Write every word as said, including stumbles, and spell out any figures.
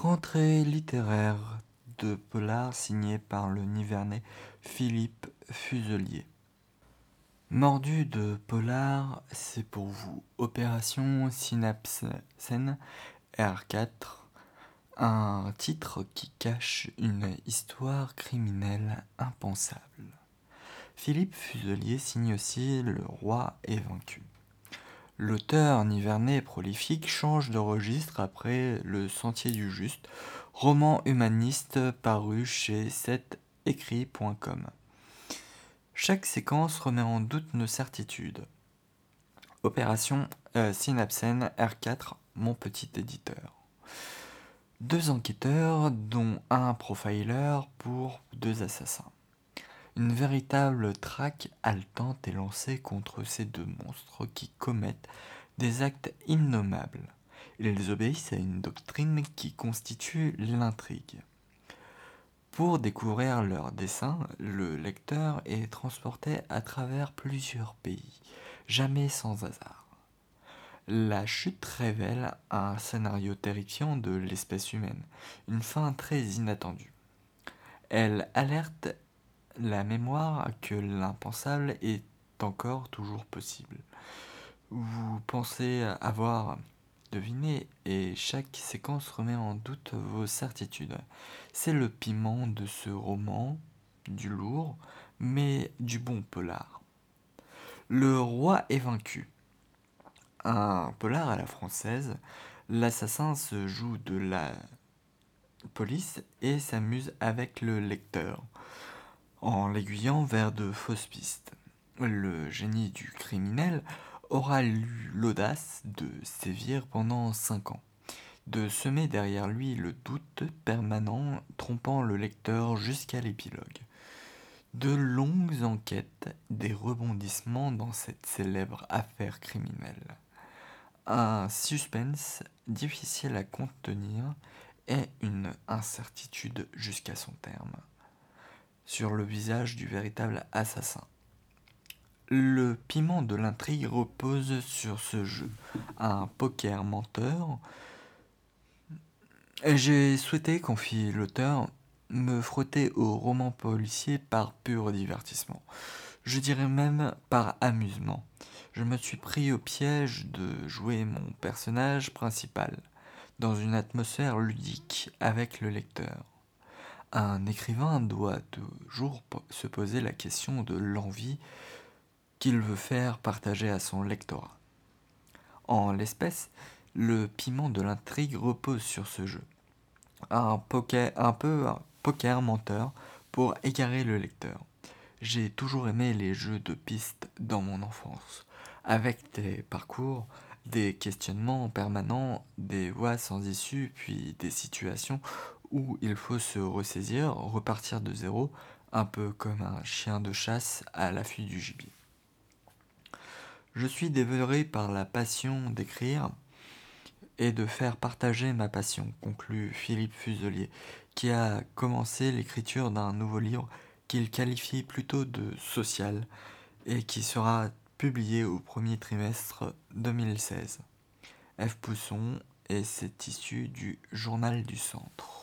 Rentrée littéraire de polar signé par le Nivernais Philippe Fuselier. Mordu de polar, c'est pour vous. Opération Synapsen R quatre, un titre qui cache une histoire criminelle impensable. Philippe Fuselier signe aussi Le Roi est vaincu. L'auteur nivernais prolifique change de registre après Le Sentier du Juste, roman humaniste paru chez sept écrit point com. Chaque séquence remet en doute nos certitudes. Opération euh, Synapsen R quatre, mon petit éditeur. Deux enquêteurs, dont un profiler pour deux assassins. Une véritable traque haletante est lancée contre ces deux monstres qui commettent des actes innommables. Ils obéissent à une doctrine qui constitue l'intrigue. Pour découvrir leurs desseins, le lecteur est transporté à travers plusieurs pays, jamais sans hasard. La chute révèle un scénario terrifiant de l'espèce humaine, une fin très inattendue. Elle alerte la mémoire que l'impensable est encore toujours possible. Vous pensez avoir deviné et chaque séquence remet en doute vos certitudes. C'est le piment de ce roman, du lourd, mais du bon polar. Le roi est vaincu. Un polar à la française, l'assassin se joue de la police et s'amuse avec le lecteur, en l'aiguillant vers de fausses pistes. Le génie du criminel aura eu l'audace de sévir pendant cinq ans, de semer derrière lui le doute permanent trompant le lecteur jusqu'à l'épilogue. De longues enquêtes, des rebondissements dans cette célèbre affaire criminelle. Un suspense difficile à contenir et une incertitude jusqu'à son terme sur le visage du véritable assassin. Le piment de l'intrigue repose sur ce jeu, un poker menteur. J'ai souhaité, confie l'auteur, me frotter au roman policier par pur divertissement. Je dirais même par amusement. Je me suis pris au piège de jouer mon personnage principal, dans une atmosphère ludique avec le lecteur. Un écrivain doit toujours se poser la question de l'envie qu'il veut faire partager à son lectorat. En l'espèce, le piment de l'intrigue repose sur ce jeu. Un, poker, un peu un poker menteur pour égarer le lecteur. J'ai toujours aimé les jeux de pistes dans mon enfance, avec des parcours, des questionnements permanents, des voies sans issue, puis des situations où il faut se ressaisir, repartir de zéro, un peu comme un chien de chasse à l'affût du gibier. Je suis dévoré par la passion d'écrire et de faire partager ma passion, conclut Philippe Fuselier, qui a commencé l'écriture d'un nouveau livre qu'il qualifie plutôt de social et qui sera publié au premier trimestre deux mille seize. F. Pousson, et c'est issu du Journal du Centre.